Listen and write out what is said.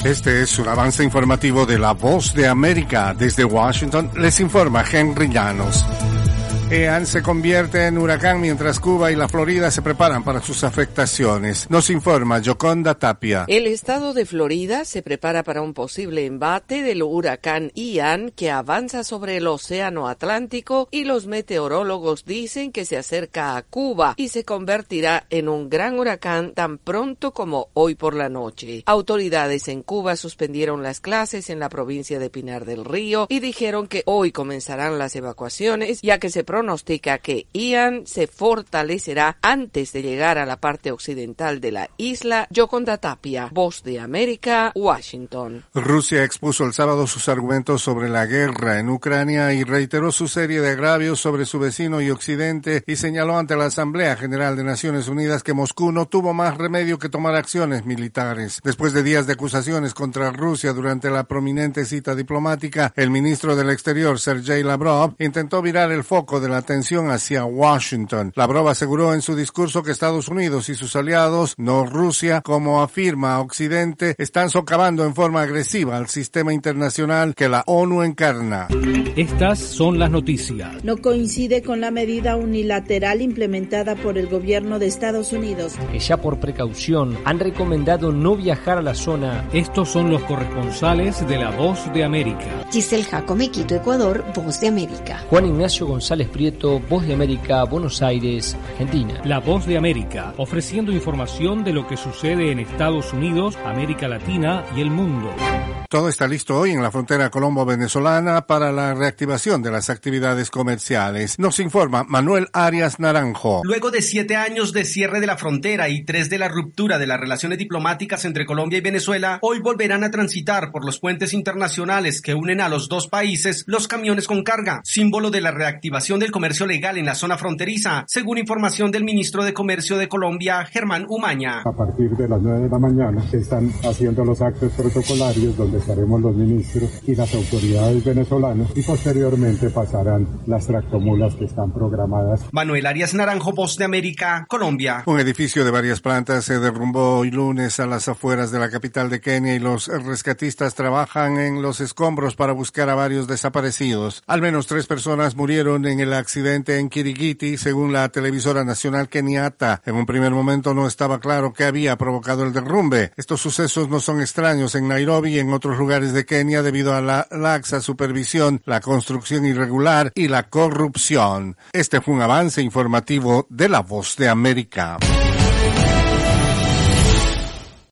Este es un avance informativo de La Voz de América. Desde Washington les informa Henry Llanos. Ian se convierte en huracán mientras Cuba y la Florida se preparan para sus afectaciones. Nos informa Yoconda Tapia. El estado de Florida se prepara para un posible embate del huracán Ian que avanza sobre el océano Atlántico y los meteorólogos dicen que se acerca a Cuba y se convertirá en un gran huracán tan pronto como hoy por la noche. Autoridades en Cuba suspendieron las clases en la provincia de Pinar del Río y dijeron que hoy comenzarán las evacuaciones ya que se pronostica que Ian se fortalecerá antes de llegar a la parte occidental de la isla. Yoconda Tapia, Voz de América, Washington. Rusia expuso el sábado sus argumentos sobre la guerra en Ucrania y reiteró su serie de agravios sobre su vecino y Occidente y señaló ante la Asamblea General de Naciones Unidas que Moscú no tuvo más remedio que tomar acciones militares. Después de días de acusaciones contra Rusia durante la prominente cita diplomática, el ministro del Exterior, Sergei Lavrov, intentó virar el foco de la atención hacia Washington. Lavrov aseguró en su discurso que Estados Unidos y sus aliados, no Rusia, como afirma Occidente, están socavando en forma agresiva al sistema internacional que la ONU encarna. Estas son las noticias. No coincide con la medida unilateral implementada por el gobierno de Estados Unidos, que ya por precaución han recomendado no viajar a la zona. Estos son los corresponsales de La Voz de América. Giselle Jacome, Quito, Ecuador, Voz de América. Juan Ignacio González Prieto, Voz de América, Buenos Aires, Argentina. La Voz de América, ofreciendo información de lo que sucede en Estados Unidos, América Latina y el mundo. Todo está listo hoy en la frontera colombo-venezolana para la reactivación de las actividades comerciales. Nos informa Manuel Arias Naranjo. Luego de 7 años de cierre de la frontera y 3 de la ruptura de las relaciones diplomáticas entre Colombia y Venezuela, hoy volverán a transitar por los puentes internacionales que unen a los dos países los camiones con carga, símbolo de la reactivación del comercio legal en la zona fronteriza, según información del ministro de Comercio de Colombia, Germán Umaña. A partir de las 9 de la mañana se están haciendo los actos protocolarios donde estaremos los ministros y las autoridades venezolanas y posteriormente pasarán las tractomulas que están programadas. Manuel Arias Naranjo, Voz de América, Colombia. Un edificio de varias plantas se derrumbó hoy lunes a las afueras de la capital de Kenia y los rescatistas trabajan en los escombros para buscar a varios desaparecidos. Al menos 3 personas murieron en el accidente en Kirigiti, según la televisora nacional keniata. En un primer momento no estaba claro qué había provocado el derrumbe. Estos sucesos no son extraños en Nairobi y en otros lugares de Kenia debido a la laxa supervisión, la construcción irregular y la corrupción. Este fue un avance informativo de La Voz de América.